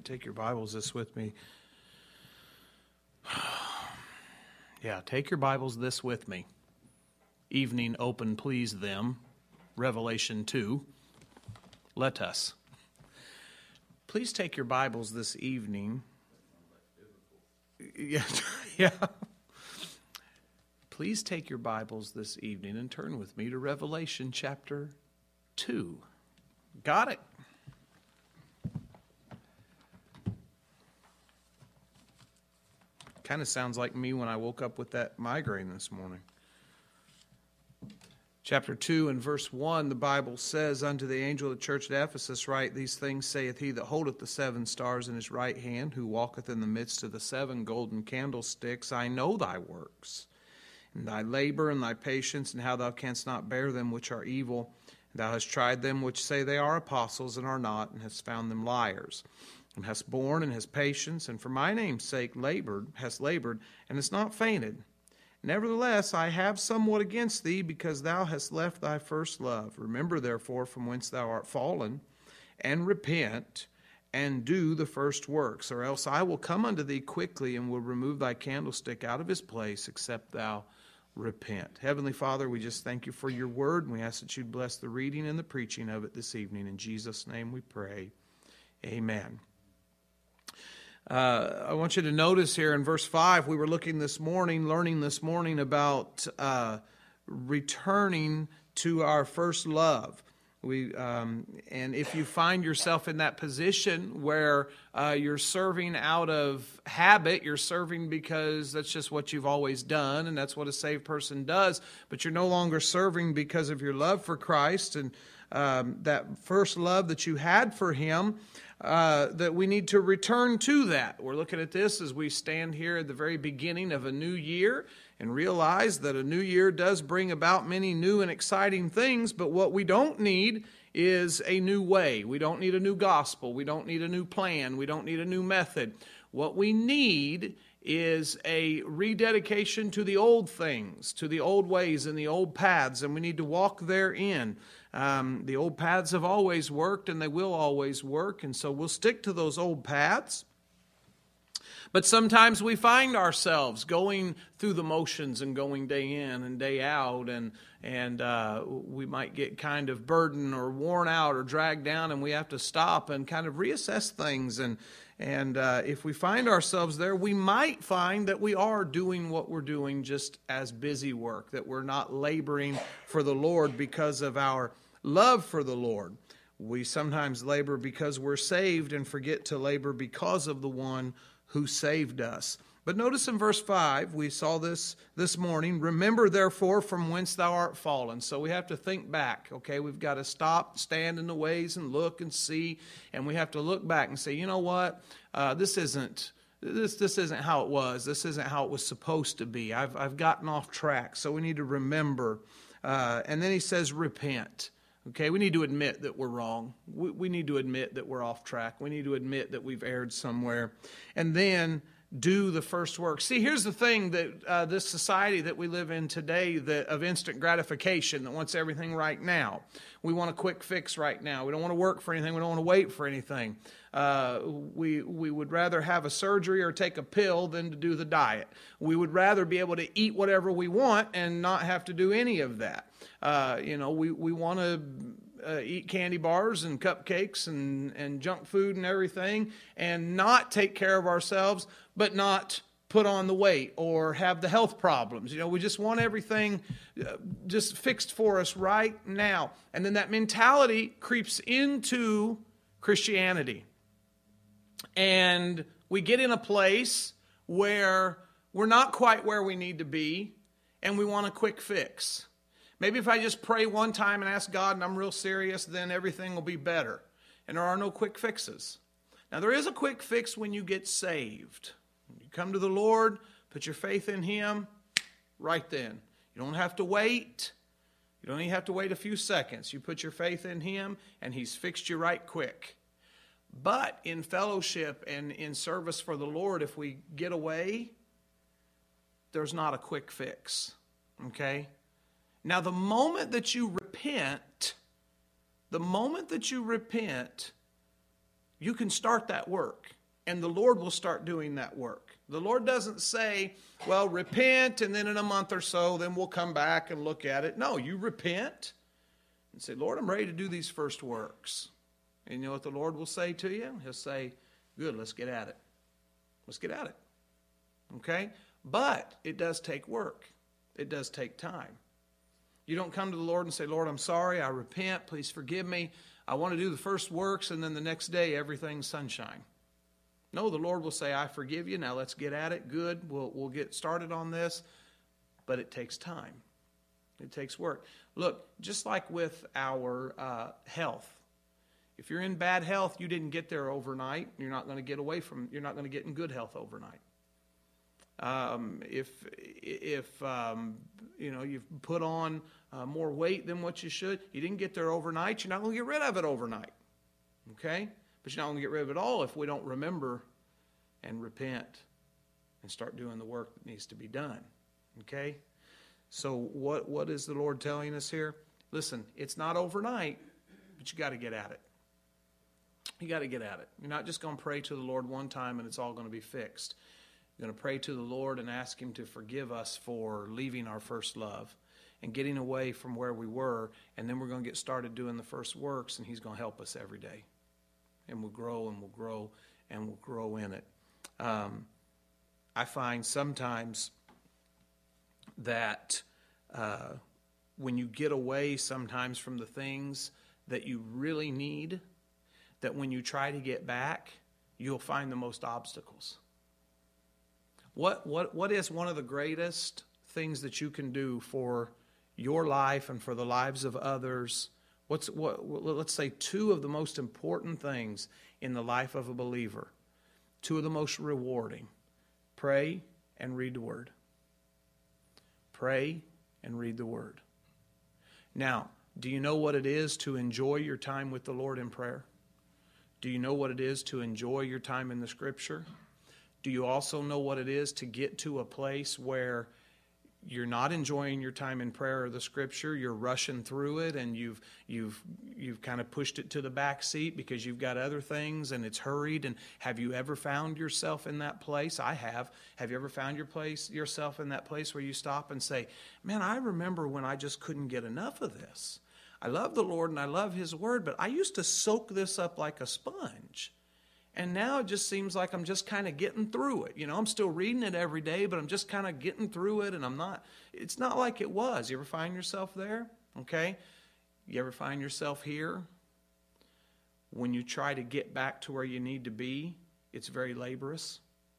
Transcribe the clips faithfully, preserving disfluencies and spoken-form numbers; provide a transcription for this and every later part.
right, take your Bibles this with me. Yeah, take your Bibles this with me. Evening open, please them. Revelation two. Let us. Please take your Bibles this evening. Yeah, yeah. Please take your Bibles this evening and turn with me to Revelation chapter two. Got it? Kind of sounds like me when I woke up with that migraine this morning. Chapter two and verse one, the Bible says, Unto the angel of the church at Ephesus write, These things saith he that holdeth the seven stars in his right hand, who walketh in the midst of the seven golden candlesticks. I know thy works, and thy labor, and thy patience, and how thou canst not bear them which are evil. And thou hast tried them which say they are apostles, and are not, and hast found them liars. And hast borne, and hast patience, and for my name's sake labored, hast labored, and hast not fainted. Nevertheless, I have somewhat against thee, because thou hast left thy first love. Remember, therefore, from whence thou art fallen, and repent, and do the first works. Or else I will come unto thee quickly, and will remove thy candlestick out of his place, except thou repent. Heavenly Father, we just thank you for your word, and we ask that you'd bless the reading and the preaching of it this evening. In Jesus' name we pray. Amen. Uh, I want you to notice here in verse five, we were looking this morning, learning this morning about uh, returning to our first love. We um, and if you find yourself in that position where uh, you're serving out of habit, you're serving because that's just what you've always done, and that's what a saved person does, but you're no longer serving because of your love for Christ and um, that first love that you had for Him, Uh, that we need to return to that. We're looking at this as we stand here at the very beginning of a new year and realize that a new year does bring about many new and exciting things, but what we don't need is a new way. We don't need a new gospel. We don't need a new plan. We don't need a new method. What we need is a rededication to the old things, to the old ways and the old paths, and we need to walk therein. Um, the old paths have always worked, and they will always work, and so we'll stick to those old paths. But sometimes we find ourselves going through the motions and going day in and day out, and and uh, we might get kind of burdened or worn out or dragged down, and we have to stop and kind of reassess things. And and uh, if we find ourselves there, we might find that we are doing what we're doing just as busy work, that we're not laboring for the Lord because of our love for the Lord. We sometimes labor because we're saved and forget to labor because of the one who saved us. But notice in verse five, we saw this this morning, remember therefore from whence thou art fallen. So we have to think back, okay? We've got to stop, stand in the ways and look and see, and we have to look back and say, you know what, uh, this isn't this this isn't how it was. This isn't how it was supposed to be. I've I've gotten off track, so we need to remember. Uh, and then he says, repent. Okay, we need to admit that we're wrong. We, we need to admit that we're off track. We need to admit that we've erred somewhere. And then do the first work. See, here's the thing that uh, this society that we live in today, that of instant gratification, that wants everything right now. We want a quick fix right now. We don't want to work for anything. We don't want to wait for anything. Uh, we we would rather have a surgery or take a pill than to do the diet. We would rather be able to eat whatever we want and not have to do any of that. Uh, you know, we, we want to uh, eat candy bars and cupcakes and, and junk food and everything and not take care of ourselves, but not put on the weight or have the health problems. You know, we just want everything uh, just fixed for us right now. And then that mentality creeps into Christianity. And we get in a place where we're not quite where we need to be, and we want a quick fix. Maybe if I just pray one time and ask God and I'm real serious, then everything will be better. And there are no quick fixes. Now, there is a quick fix when you get saved. When you come to the Lord, put your faith in Him, right then. You don't have to wait. You don't even have to wait a few seconds. You put your faith in Him, and He's fixed you right quick. But in fellowship and in service for the Lord, if we get away, there's not a quick fix. Okay? Now, the moment that you repent, the moment that you repent, you can start that work, and the Lord will start doing that work. The Lord doesn't say, well, repent, and then in a month or so, then we'll come back and look at it. No, you repent and say, Lord, I'm ready to do these first works. And you know what the Lord will say to you? He'll say, good, let's get at it. Let's get at it. Okay? But it does take work. It does take time. You don't come to the Lord and say, Lord, I'm sorry, I repent, please forgive me. I want to do the first works, and then the next day everything's sunshine. No, the Lord will say, I forgive you. Now let's get at it. Good. We'll, we'll get started on this. But it takes time. It takes work. Look, just like with our uh, health. If you're in bad health, you didn't get there overnight. You're not going to get away from, you're not going to get in good health overnight. Um, if, if um, you know, you've put on uh, more weight than what you should, you didn't get there overnight. You're not going to get rid of it overnight. Okay? But you're not going to get rid of it all if we don't remember and repent and start doing the work that needs to be done. Okay? So what what is the Lord telling us here? Listen, it's not overnight, but you got to get at it. You got to get at it. You're not just going to pray to the Lord one time and it's all going to be fixed. You're going to pray to the Lord and ask Him to forgive us for leaving our first love and getting away from where we were, and then we're going to get started doing the first works, and He's going to help us every day. And we'll grow and we'll grow and we'll grow in it. Um, I find sometimes that uh, when you get away sometimes from the things that you really need, that when you try to get back, you'll find the most obstacles. What what what is one of the greatest things that you can do for your life and for the lives of others? What's what? Let's say two of the most important things in the life of a believer, two of the most rewarding: pray and read the Word. Pray and read the Word. Now, do you know what it is to enjoy your time with the Lord in prayer? Do you know what it is to enjoy your time in the Scripture? Do you also know what it is to get to a place where you're not enjoying your time in prayer or the Scripture, you're rushing through it, and you've you've you've kind of pushed it to the back seat because you've got other things and it's hurried? And have you ever found yourself in that place? I have. Have you ever found your place yourself in that place where you stop and say, man, I remember when I just couldn't get enough of this. I love the Lord and I love His Word, but I used to soak this up like a sponge. And now it just seems like I'm just kind of getting through it. You know, I'm still reading it every day, but I'm just kind of getting through it, and I'm not, it's not like it was. You ever find yourself there? Okay? You ever find yourself here? When you try to get back to where you need to be, it's very laborious.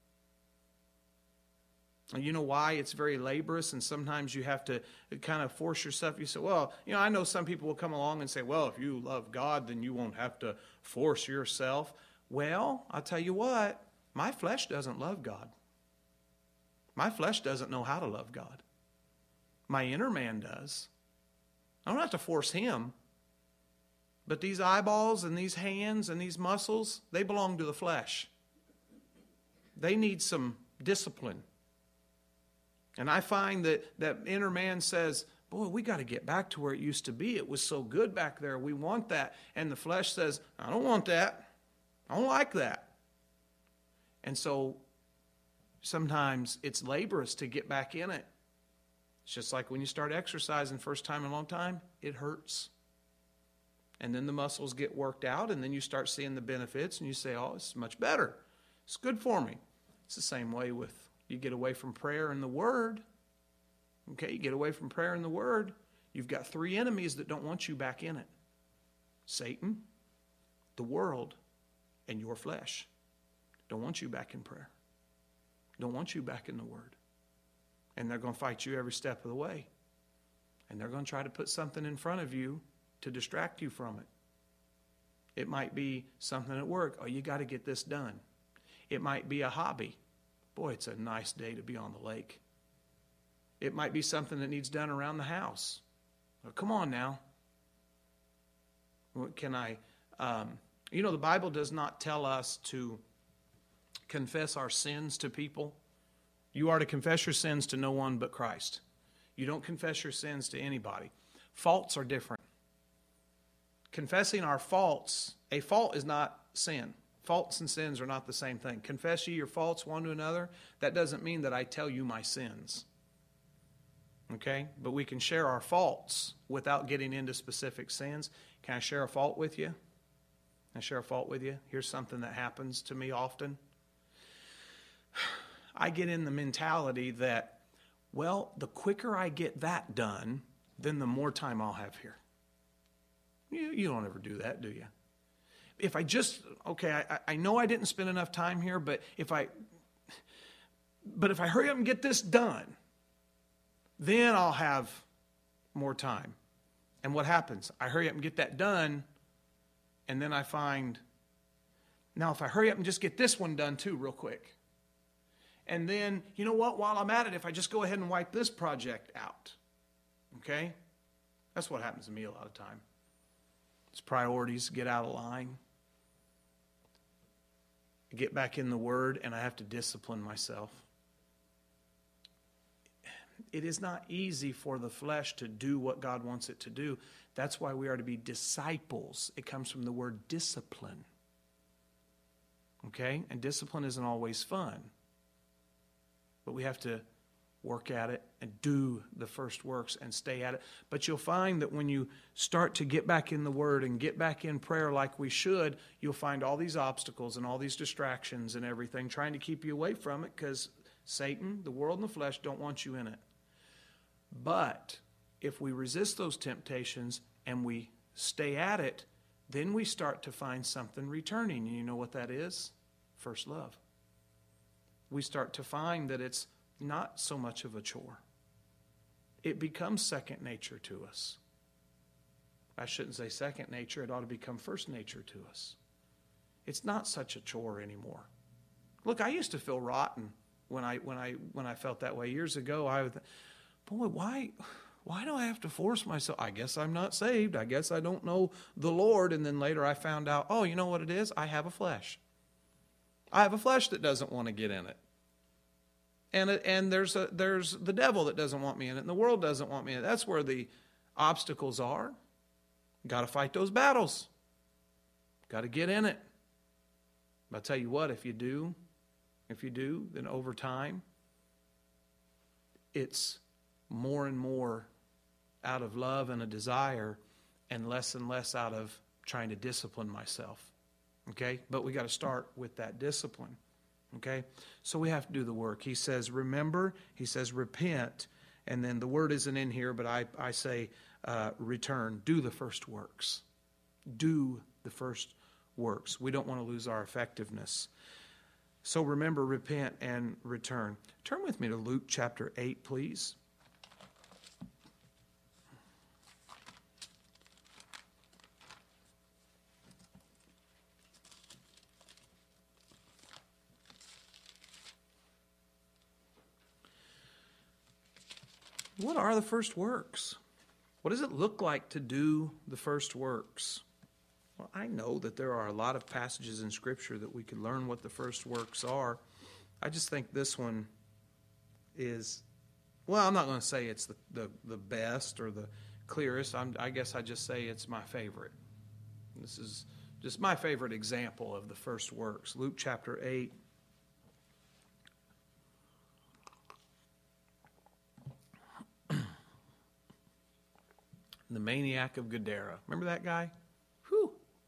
And you know why it's very laborious, and sometimes you have to kind of force yourself. You say, well, you know, I know some people will come along and say, well, if you love God, then you won't have to force yourself. Well, I'll tell you what, my flesh doesn't love God. My flesh doesn't know how to love God. My inner man does. I don't have to force him. But these eyeballs and these hands and these muscles, they belong to the flesh. They need some discipline. And I find that that inner man says, boy, we got to get back to where it used to be. It was so good back there. We want that. And the flesh says, I don't want that. I don't like that. And so sometimes it's laborious to get back in it. It's just like when you start exercising first time in a long time, it hurts. And then the muscles get worked out, and then you start seeing the benefits, and you say, oh, it's much better. It's good for me. It's the same way with you get away from prayer and the Word. Okay, you get away from prayer and the Word. You've got three enemies that don't want you back in it. Satan, the world, and your flesh. Don't want you back in prayer. Don't want you back in the Word. And they're going to fight you every step of the way. And they're going to try to put something in front of you to distract you from it. It might be something at work. Oh, you got to get this done. It might be a hobby. Boy, it's a nice day to be on the lake. It might be something that needs done around the house. Oh, come on now. What can I... Um, You know, the Bible does not tell us to confess our sins to people. You are to confess your sins to no one but Christ. You don't confess your sins to anybody. Faults are different. Confessing our faults, a fault is not sin. Faults and sins are not the same thing. Confess ye your faults one to another. That doesn't mean that I tell you my sins. Okay? But we can share our faults without getting into specific sins. Can I share a fault with you? Can I share a fault with you? Here's something that happens to me often. I get in the mentality that, well, the quicker I get that done, then the more time I'll have here. You, you don't ever do that, do you? If I just, okay, I, I know I didn't spend enough time here, but if I, but if I hurry up and get this done, then I'll have more time. And what happens? I hurry up and get that done, and then I find, now if I hurry up and just get this one done too real quick, and then, you know what, while I'm at it, if I just go ahead and wipe this project out, okay? That's what happens to me a lot of time. It's priorities get out of line. I get back in the Word, and I have to discipline myself. It is not easy for the flesh to do what God wants it to do. That's why we are to be disciples. It comes from the word discipline. Okay? And discipline isn't always fun. But we have to work at it and do the first works and stay at it. But you'll find that when you start to get back in the Word and get back in prayer like we should, you'll find all these obstacles and all these distractions and everything trying to keep you away from it because Satan, the world, and the flesh don't want you in it. But if we resist those temptations and we stay at it, then we start to find something returning. And you know what that is? First love. We start to find that it's not so much of a chore. It becomes second nature to us. I shouldn't say second nature. It ought to become first nature to us. It's not such a chore anymore. Look, I used to feel rotten when I when I when I felt that way years ago. I would, boy, why why do I have to force myself? I guess I'm not saved. I guess I don't know the Lord. And then later I found out, oh, you know what it is? I have a flesh. I have a flesh that doesn't want to get in it. And and there's a, there's the devil that doesn't want me in it, and the world doesn't want me in it. That's where the obstacles are. Got to fight those battles. Got to get in it. But I'll tell you what, if you do, if you do, then over time, it's more and more out of love and a desire, and less and less out of trying to discipline myself. Okay? But we got to start with that discipline. Okay? So we have to do the work. He says, remember. He says, repent. And then the word isn't in here, but I, I say, uh, return. Do the first works. Do the first works. We don't want to lose our effectiveness. So remember, repent, and return. Turn with me to Luke chapter eight, please. What are the first works? What does it look like to do the first works? Well, I know that there are a lot of passages in Scripture that we could learn what the first works are. I just think this one is, well, I'm not going to say it's the, the, the best or the clearest. I'm, I guess I just say it's my favorite. This is just my favorite example of the first works. Luke chapter eight. The maniac of Gadara. Remember that guy? Whew.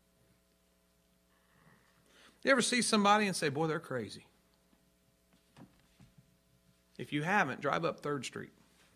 You ever see somebody and say, boy, they're crazy? If you haven't, drive up third Street.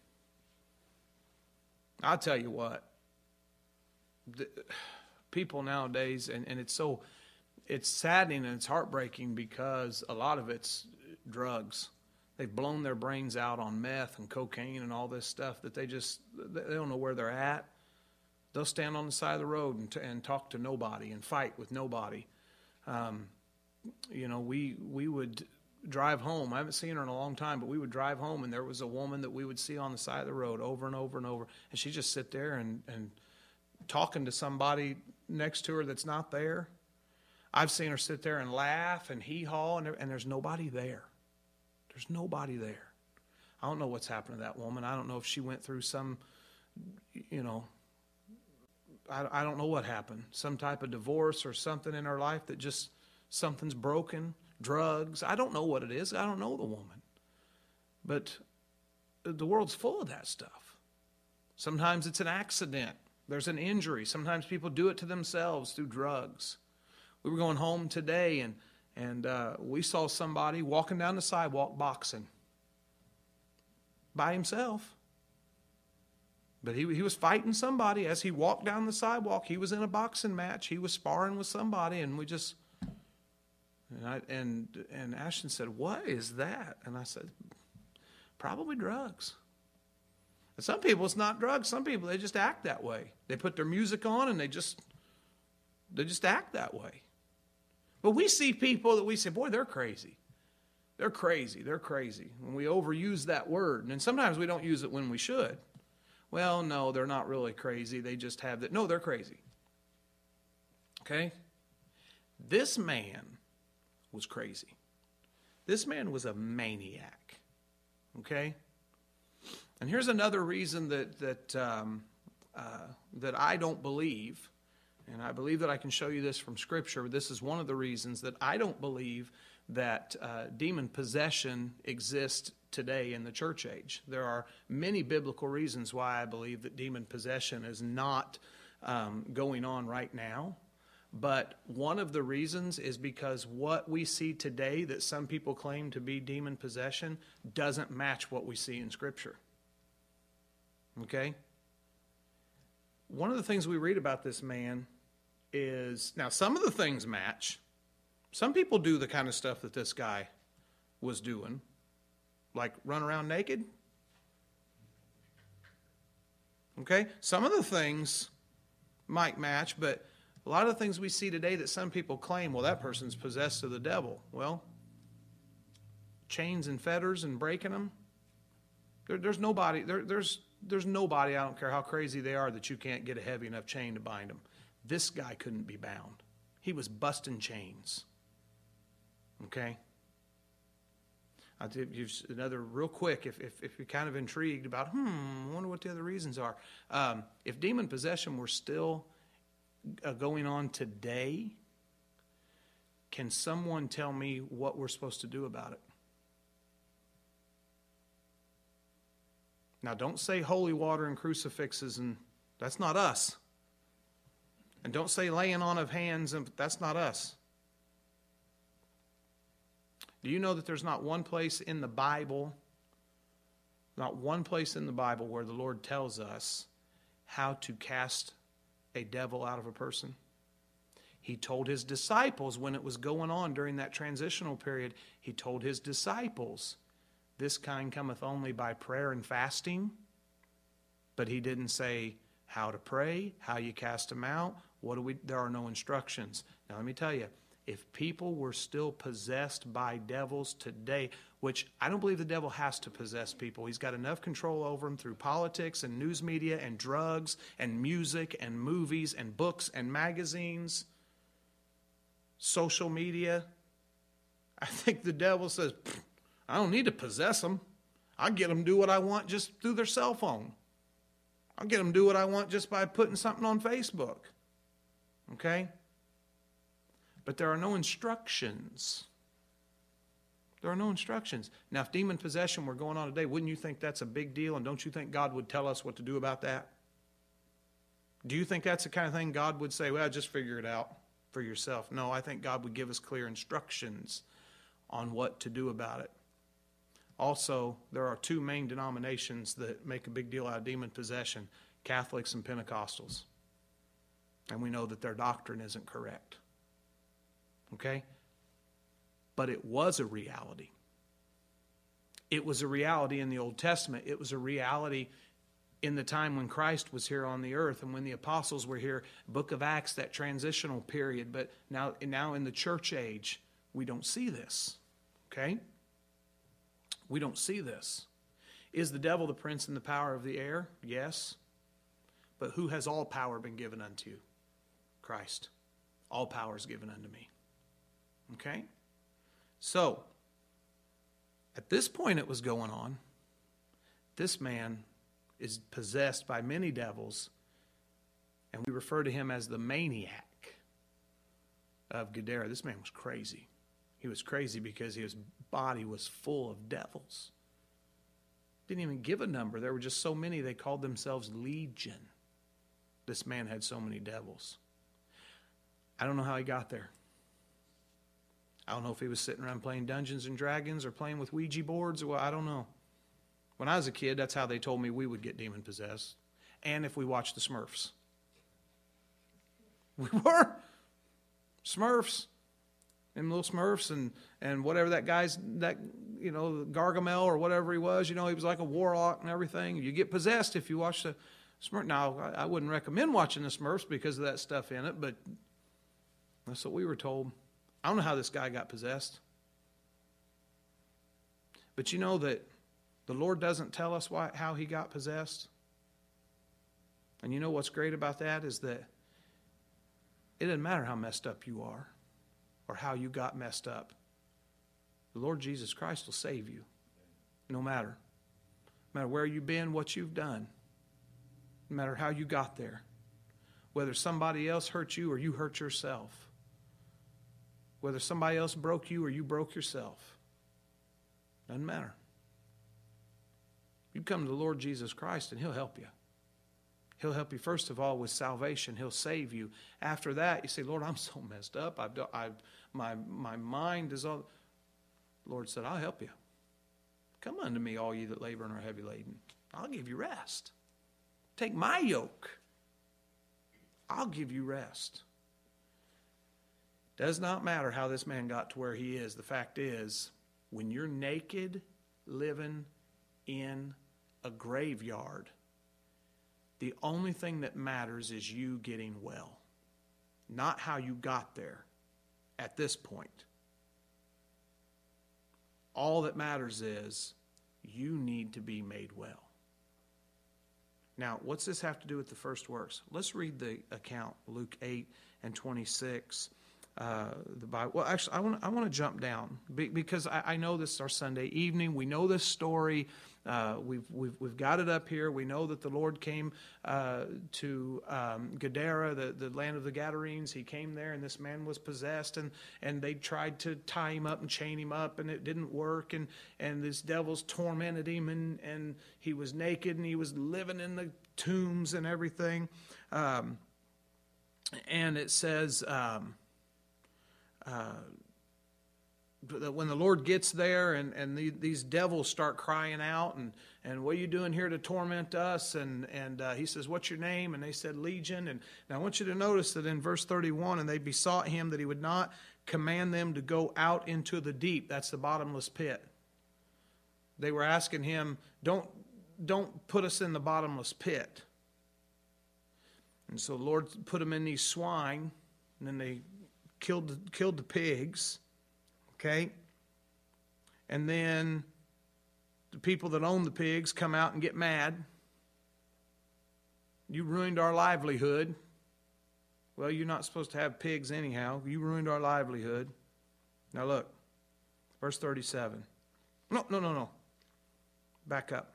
I'll tell you what. The, people nowadays, and, and it's so, it's saddening and it's heartbreaking because a lot of it's drugs. They've blown their brains out on meth and cocaine and all this stuff that they just, they don't know where they're at. They'll stand on the side of the road and, t- and talk to nobody and fight with nobody. Um, you know, we we would drive home. I haven't seen her in a long time, but we would drive home, and there was a woman that we would see on the side of the road over and over and over. And she'd just sit there and, and talking to somebody next to her that's not there. I've seen her sit there and laugh and hee-haw, and, and there's nobody there. There's nobody there. I don't know what's happened to that woman. I don't know if she went through some, you know, I, I don't know what happened. Some type of divorce or something in her life that just Something's broken, drugs. I don't know what it is. I don't know the woman. But the world's full of that stuff. Sometimes it's an accident. There's an injury. Sometimes people do it to themselves through drugs. We were going home today, and, and uh, we saw somebody walking down the sidewalk boxing by himself. But he, he was fighting somebody as he walked down the sidewalk. He was in a boxing match. He was sparring with somebody, and we just... And, I, and, and Ashton said, "What is that?" And I said, "Probably drugs." And some people, it's not drugs. Some people, they just act that way. They put their music on, and they just, they just act that way. But we see people that we say, "Boy, they're crazy. They're crazy. They're crazy." When we overuse that word. And sometimes we don't use it when we should. Well, no, they're not really crazy. They just have that. No, they're crazy. Okay? This man was crazy. This man was a maniac. Okay? And here's another reason that that um, uh, that I don't believe, and I believe that I can show you this from Scripture. This is one of the reasons that I don't believe that uh, demon possession exists today in the church age. There are many biblical reasons why I believe that demon possession is not um, going on right now. But one of the reasons is because what we see today that some people claim to be demon possession doesn't match what we see in Scripture. Okay? One of the things we read about this man is, now some of the things match. Some people do the kind of stuff that this guy was doing, like run around naked. Okay? Some of the things might match, but a lot of the things we see today that some people claim, well, that person's possessed of the devil. Well, chains and fetters and breaking them. There, there's nobody, there, there's, there's nobody, I don't care how crazy they are, that you can't get a heavy enough chain to bind them. This guy couldn't be bound. He was busting chains. Okay? I'll give you another real quick, if, if, if you're kind of intrigued about, hmm, I wonder what the other reasons are. Um, if demon possession were still Uh, going on today, can someone tell me what we're supposed to do about it? Now, don't say holy water and crucifixes, and that's not us. And don't say laying on of hands, and that's not us. Do you know that there's not one place in the Bible, not one place in the Bible where the Lord tells us how to cast a devil out of a person? He told his disciples when it was going on during that transitional period, he told his disciples, this kind cometh only by prayer and fasting. But he didn't say how to pray, how you cast them out. What do we? There are no instructions. Now let me tell you, if people were still possessed by devils today, which I don't believe the devil has to possess people. He's got enough control over them through politics and news media and drugs and music and movies and books and magazines, social media. I think the devil says, I don't need to possess them. I'll get them to do what I want just through their cell phone. I'll get them to do what I want just by putting something on Facebook. Okay? But there are no instructions. There are no instructions. Now, if demon possession were going on today, wouldn't you think that's a big deal? And don't you think God would tell us what to do about that? Do you think that's the kind of thing God would say, well, just figure it out for yourself? No, I think God would give us clear instructions on what to do about it. Also, there are two main denominations that make a big deal out of demon possession, Catholics and Pentecostals. And we know that their doctrine isn't correct. Okay? But it was a reality. It was a reality in the Old Testament. It was a reality in the time when Christ was here on the earth and when the apostles were here, Book of Acts, that transitional period. But now, now in the church age, we don't see this. Okay? We don't see this. Is the devil the prince and the power of the air? Yes. But who has all power been given unto? Christ. All power is given unto me. Okay? So, at this point it was going on. This man is possessed by many devils, and we refer to him as the maniac. of Gadara. This man was crazy. He was crazy because his body was full of devils. Didn't even give a number. There were just so many, they called themselves Legion. This man had so many devils. I don't know how he got there. I don't know if he was sitting around playing Dungeons and Dragons or playing with Ouija boards. Or I don't know. When I was a kid, that's how they told me we would get demon-possessed. And if we watched the Smurfs. We were. Smurfs. Them little Smurfs and, and whatever that guy's, that, you know, Gargamel or whatever he was, you know, he was like a warlock and everything. You get possessed if you watch the Smurfs. Now, I, I wouldn't recommend watching the Smurfs because of that stuff in it, but that's what we were told. I don't know how this guy got possessed. But you know that the Lord doesn't tell us why, how he got possessed. And you know what's great about that is that it doesn't matter how messed up you are or how you got messed up. The Lord Jesus Christ will save you. No matter. No matter where you've been, what you've done. No matter how you got there. Whether somebody else hurt you or you hurt yourself. Whether somebody else broke you or you broke yourself. Doesn't matter. You come to the Lord Jesus Christ and he'll help you. He'll help you, first of all, with salvation. He'll save you. After that, you say, Lord, I'm so messed up. I've, I've, my, my mind is all... The Lord said, I'll help you. Come unto me, all ye that labor and are heavy laden. I'll give you rest. Take my yoke. I'll give you rest. Does not matter how this man got to where he is. The fact is, when you're naked, living in a graveyard, the only thing that matters is you getting well. Not how you got there at this point. All that matters is you need to be made well. Now, what's this have to do with the first works? Let's read the account, Luke eight and twenty-six. Uh, the Bible. Well, actually, I want I want to jump down because I, I know this is our Sunday evening. We know this story. Uh, we've we've we've got it up here. We know that the Lord came uh, to um, Gadara, the, the land of the Gadarenes. He came there, and this man was possessed, and, and they tried to tie him up and chain him up, and it didn't work. And and these devils tormented him, and and he was naked, and he was living in the tombs and everything. Um, and it says. Um, Uh, when the Lord gets there and, and the, these devils start crying out and, and what are you doing here to torment us? And, and uh, he says, what's your name? And they said, Legion. And now I want you to notice that in verse thirty-one, and they besought him that he would not command them to go out into the deep. That's the bottomless pit. They were asking him, don't, don't put us in the bottomless pit. And so the Lord put them in these swine, and then they Killed the, killed the pigs, okay? And then the people that own the pigs come out and get mad. You ruined our livelihood. Well, you're not supposed to have pigs anyhow. You ruined our livelihood. Now look, verse thirty-seven. No, no, no, no. Back up.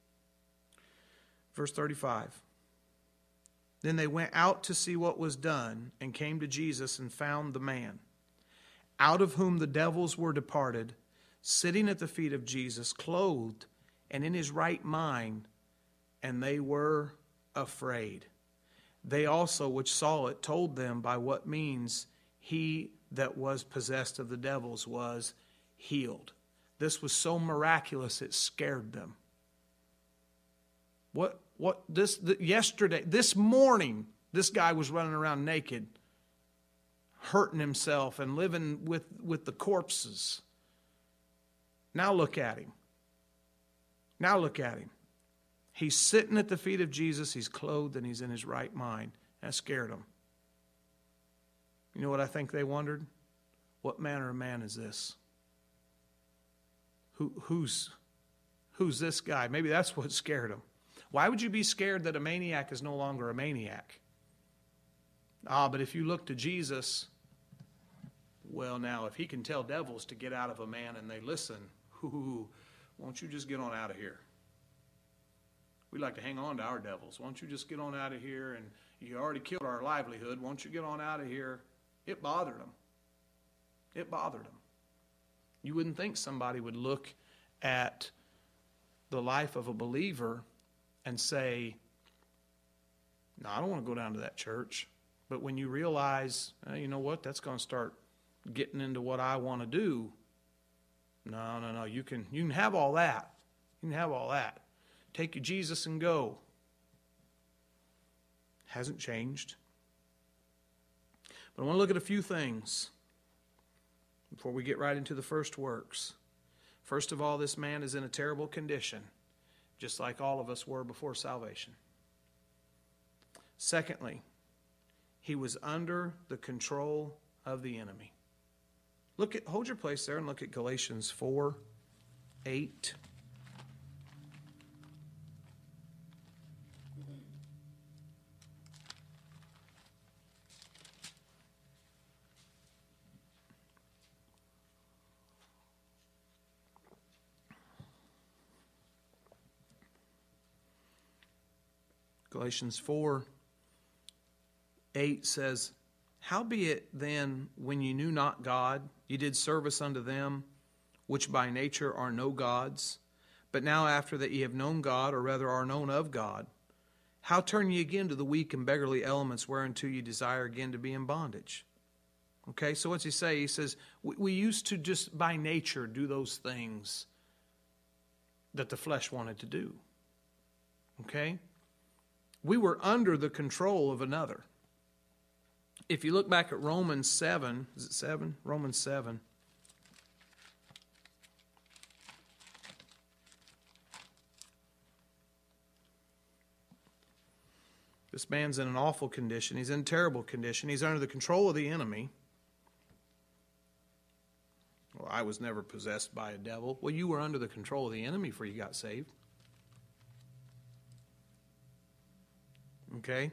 Verse thirty-five. Then they went out to see what was done and came to Jesus and found the man, out of whom the devils were departed, sitting at the feet of Jesus, clothed and in his right mind, and they were afraid. They also, which saw it, told them by what means he that was possessed of the devils was healed. This was so miraculous it scared them. What? What this the, yesterday, this morning, this guy was running around naked, hurting himself and living with, with the corpses. Now look at him. Now look at him. He's sitting at the feet of Jesus. He's clothed and he's in his right mind. That scared them. You know what I think they wondered? What manner of man is this? Who, who's, who's this guy? Maybe that's what scared them. Why would you be scared that a maniac is no longer a maniac? Ah, but if you look to Jesus, well, now, if he can tell devils to get out of a man and they listen, whoo, won't you just get on out of here? We like to hang on to our devils. Won't you just get on out of here? And you already killed our livelihood. Won't you get on out of here? It bothered them. It bothered them. You wouldn't think somebody would look at the life of a believer and say, no, I don't want to go down to that church. But when you realize, eh, you know what, that's going to start getting into what I want to do. No, no, no, you can, you can have all that. You can have all that. Take your Jesus and go. Hasn't changed. But I want to look at a few things before we get right into the first works. First of all, this man is in a terrible condition, just like all of us were before salvation. Secondly, he was under the control of the enemy. Look at, hold your place there and look at Galatians four, eight. Galatians four, eight says, Howbeit then, when ye knew not God, ye did service unto them, which by nature are no gods. But now after that ye have known God, or rather are known of God, how turn ye again to the weak and beggarly elements whereunto ye desire again to be in bondage? Okay, so what's he say? He says, we, we used to just by nature do those things that the flesh wanted to do. Okay? We were under the control of another. If you look back at Romans seven, is it seven? Romans seven. This man's in an awful condition. He's in a terrible condition. He's under the control of the enemy. Well, I was never possessed by a devil. Well, you were under the control of the enemy before you got saved. Okay?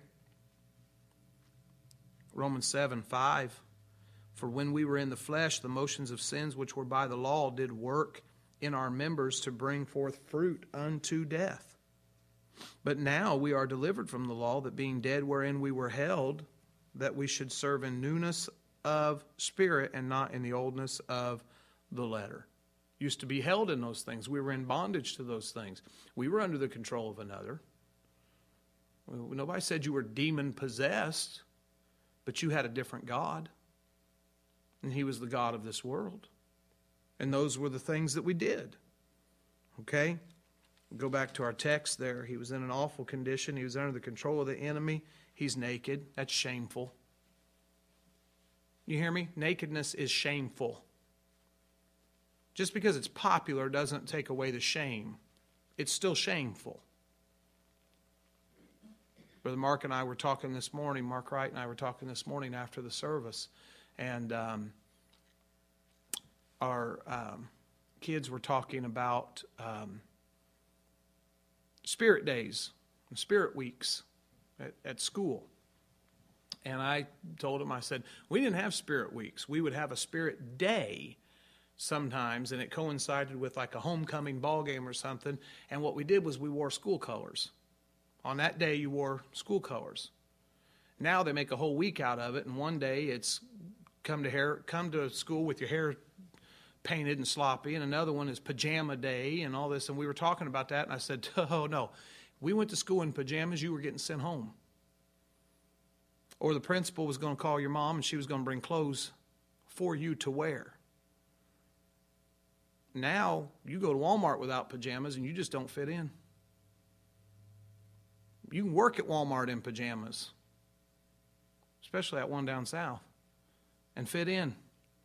Romans seven, five. For when we were in the flesh, the motions of sins which were by the law did work in our members to bring forth fruit unto death. But now we are delivered from the law, that being dead wherein we were held, that we should serve in newness of spirit and not in the oldness of the letter. Used to be held in those things. We were in bondage to those things. We were under the control of another. Nobody said you were demon-possessed, but you had a different God. And he was the God of this world. And those were the things that we did. Okay? Go back to our text there. He was in an awful condition. He was under the control of the enemy. He's naked. That's shameful. You hear me? Nakedness is shameful. Just because it's popular doesn't take away the shame. It's still shameful. Brother Mark and I were talking this morning, Mark Wright and I were talking this morning after the service, and um, our um, kids were talking about um, spirit days and spirit weeks at, at school. And I told them, I said, we didn't have spirit weeks. We would have a spirit day sometimes, and it coincided with like a homecoming ball game or something. And what we did was we wore school colors. On that day, you wore school colors. Now they make a whole week out of it, and one day it's come to hair, come to school with your hair painted and sloppy, and another one is pajama day and all this. And we were talking about that, and I said, oh, no. We went to school in pajamas, you were getting sent home. Or the principal was going to call your mom, and she was going to bring clothes for you to wear. Now, you go to Walmart without pajamas, and you just don't fit in. You can work at Walmart in pajamas, especially that one down south, and fit in.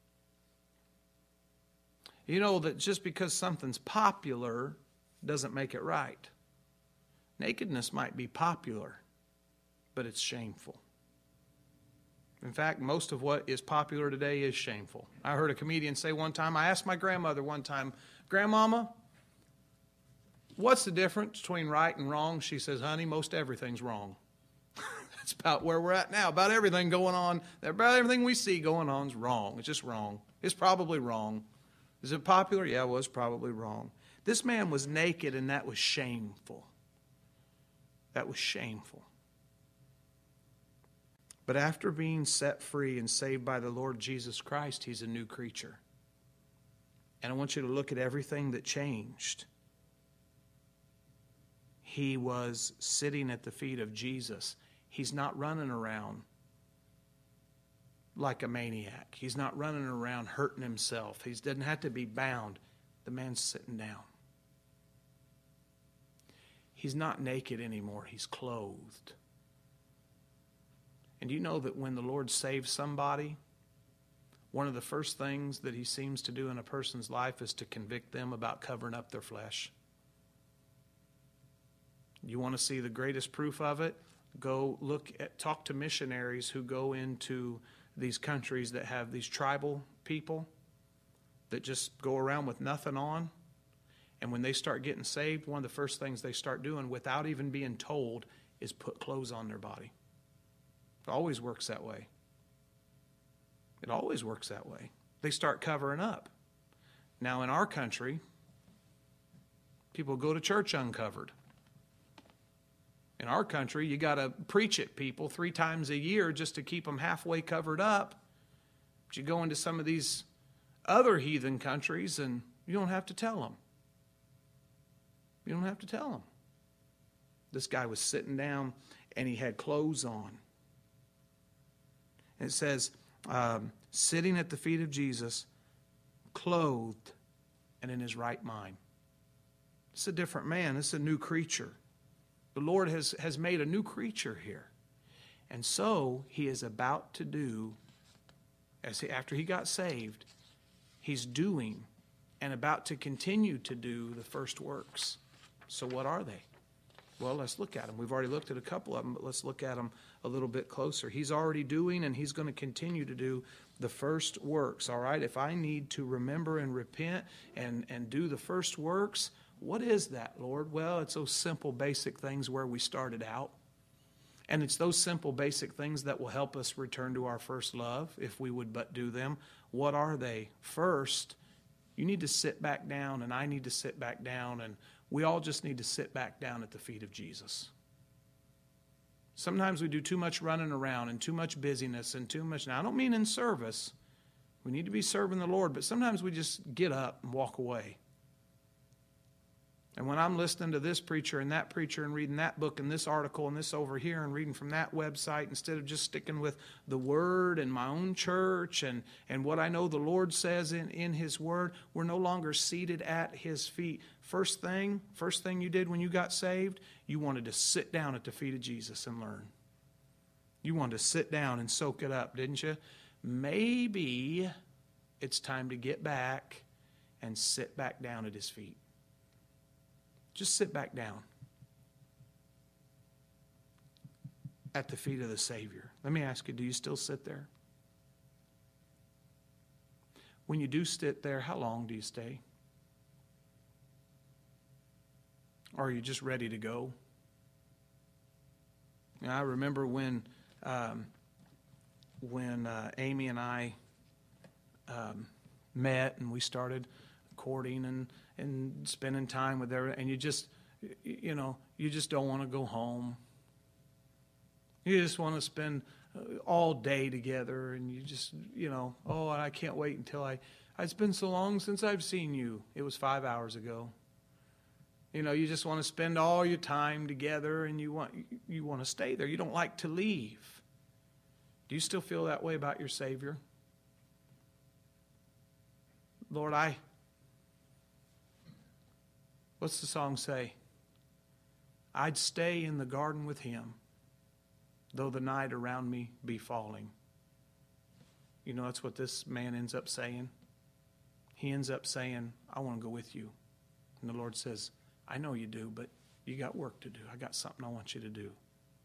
You know that just because something's popular doesn't make it right. Nakedness might be popular, but it's shameful. In fact, most of what is popular today is shameful. I heard a comedian say one time, I asked my grandmother one time, Grandmama, what's the difference between right and wrong? She says, honey, most everything's wrong. That's about where we're at now. About everything going on, about everything we see going on is wrong. It's just wrong. It's probably wrong. Is it popular? Yeah, it was probably wrong. This man was naked, and that was shameful. That was shameful. But after being set free and saved by the Lord Jesus Christ, he's a new creature. And I want you to look at everything that changed. He was sitting at the feet of Jesus. He's not running around like a maniac. He's not running around hurting himself. He doesn't have to be bound. The man's sitting down. He's not naked anymore. He's clothed. And you know that when the Lord saves somebody, one of the first things that he seems to do in a person's life is to convict them about covering up their flesh. You want to see the greatest proof of it? Go look at, talk to missionaries who go into these countries that have these tribal people that just go around with nothing on. And when they start getting saved, one of the first things they start doing without even being told is put clothes on their body. It always works that way. It always works that way. They start covering up. Now in our country, people go to church uncovered. In our country, you got to preach at people three times a year just to keep them halfway covered up. But you go into some of these other heathen countries and you don't have to tell them. You don't have to tell them. This guy was sitting down and he had clothes on. And it says, um, sitting at the feet of Jesus, clothed and in his right mind. It's a different man. It's a new creature. The Lord has, has made a new creature here. And so he is about to do, as he, after he got saved, he's doing and about to continue to do the first works. So what are they? Well, let's look at them. We've already looked at a couple of them, but let's look at them a little bit closer. He's already doing and he's going to continue to do the first works, all right? If I need to remember and repent and, and do the first works, what is that, Lord? Well, it's those simple, basic things where we started out. And it's those simple, basic things that will help us return to our first love if we would but do them. What are they? First, you need to sit back down, and I need to sit back down, and we all just need to sit back down at the feet of Jesus. Sometimes we do too much running around and too much busyness and too much. Now, I don't mean in service. We need to be serving the Lord, but sometimes we just get up and walk away. And when I'm listening to this preacher and that preacher and reading that book and this article and this over here and reading from that website instead of just sticking with the Word and my own church and, and what I know the Lord says in, in His Word, we're no longer seated at His feet. First thing, first thing you did when you got saved, you wanted to sit down at the feet of Jesus and learn. You wanted to sit down and soak it up, didn't you? Maybe it's time to get back and sit back down at His feet. Just sit back down at the feet of the Savior. Let me ask you, do you still sit there? When you do sit there, how long do you stay? Or are you just ready to go? Now, I remember when um, when uh, Amy and I um, met and we started courting and and spending time with her, and you just, you know, you just don't want to go home. You just want to spend all day together, and you just, you know, oh, I can't wait until I, it's been so long since I've seen you. It was five hours ago. You know, you just want to spend all your time together, and you want, you want to stay there. You don't like to leave. Do you still feel that way about your Savior? Lord, I, what's the song say? I'd stay in the garden with Him, though the night around me be falling. You know, that's what this man ends up saying. He ends up saying, I want to go with you. And the Lord says, I know you do, but you got work to do. I got something I want you to do.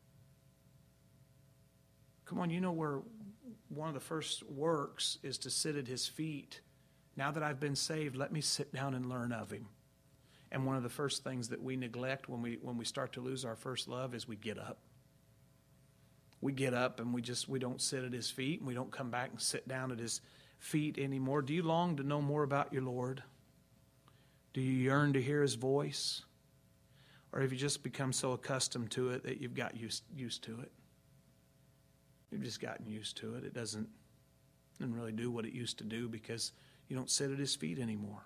Come on, you know where one of the first works is to sit at His feet. Now that I've been saved, let me sit down and learn of Him. And one of the first things that we neglect when we when we start to lose our first love is we get up. We get up and we just we don't sit at His feet, and we don't come back and sit down at His feet anymore. Do you long to know more about your Lord? Do you yearn to hear His voice? Or have you just become so accustomed to it that you've got used, used to it? You've just gotten used to it. It doesn't, doesn't really do what it used to do because you don't sit at his feet anymore.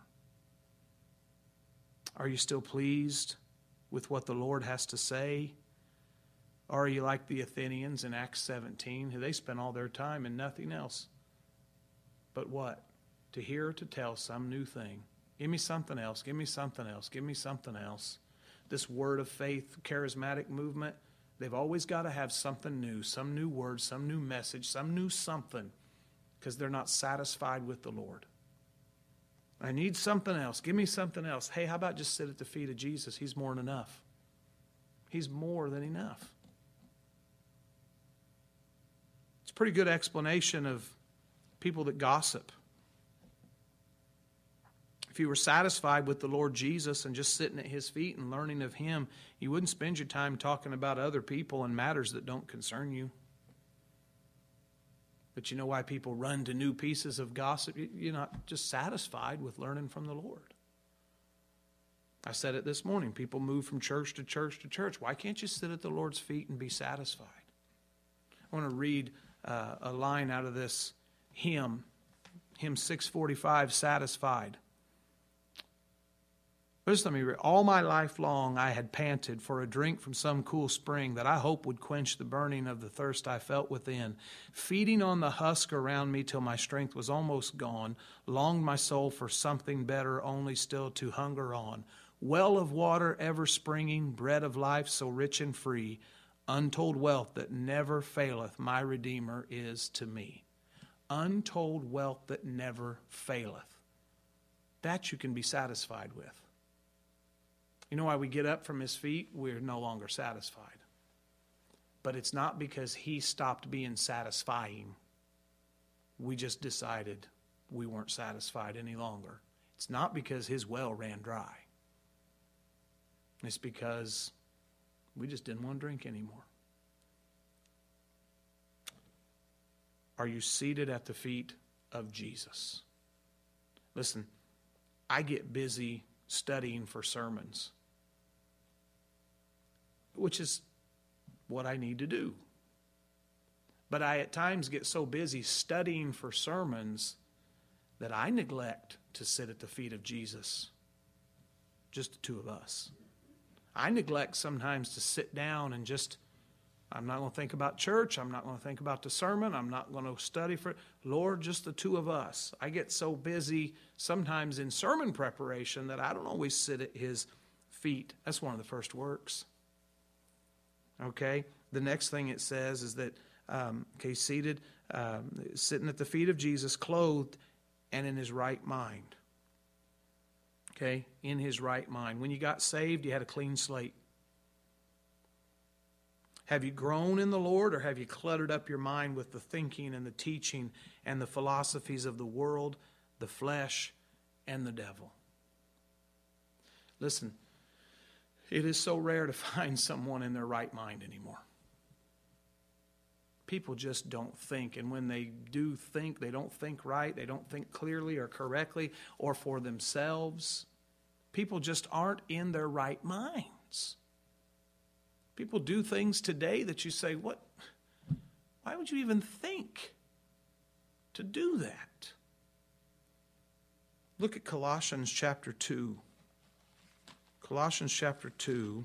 Are you still pleased with what the Lord has to say? Or are you like the Athenians in Acts seventeen, who they spent all their time in nothing else but what? To hear or to tell some new thing. Give me something else. Give me something else. Give me something else. This word of faith, charismatic movement, they've always got to have something new, some new word, some new message, some new something, because they're not satisfied with the Lord. I need something else. Give me something else. Hey, how about just sit at the feet of Jesus? He's more than enough. He's more than enough. It's a pretty good explanation of people that gossip. If you were satisfied with the Lord Jesus and just sitting at his feet and learning of him, you wouldn't spend your time talking about other people and matters that don't concern you. But you know why people run to new pieces of gossip? You're not just satisfied with learning from the Lord. I said it this morning. People move from church to church to church. Why can't you sit at the Lord's feet and be satisfied? I want to read uh, a line out of this hymn, hymn six forty-five, Satisfied. Listen to me. All my life long I had panted for a drink from some cool spring that I hope would quench the burning of the thirst I felt within. Feeding on the husk around me till my strength was almost gone, longed my soul for something better, only still to hunger on. Well of water ever springing, bread of life so rich and free, untold wealth that never faileth, my Redeemer is to me. Untold wealth that never faileth. That you can be satisfied with. You know why we get up from his feet? We're no longer satisfied. But it's not because he stopped being satisfying. We just decided we weren't satisfied any longer. It's not because his well ran dry. It's because we just didn't want to drink anymore. Are you seated at the feet of Jesus? Listen, I get busy studying for sermons, which is what I need to do. But I at times get so busy studying for sermons that I neglect to sit at the feet of Jesus, just the two of us. I neglect sometimes to sit down and just, I'm not going to think about church. I'm not going to think about the sermon. I'm not going to study for, Lord, just the two of us. I get so busy sometimes in sermon preparation that I don't always sit at his feet. That's one of the first works. Okay? The next thing it says is that, um, okay, seated, um, sitting at the feet of Jesus, clothed and in his right mind. Okay? In his right mind. When you got saved, you had a clean slate. Have you grown in the Lord, or have you cluttered up your mind with the thinking and the teaching and the philosophies of the world, the flesh, and the devil? Listen, it is so rare to find someone in their right mind anymore. People just don't think, and when they do think, they don't think right, they don't think clearly or correctly or for themselves. People just aren't in their right minds. People do things today that you say, what? Why would you even think to do that? Look at Colossians chapter two. Colossians chapter two.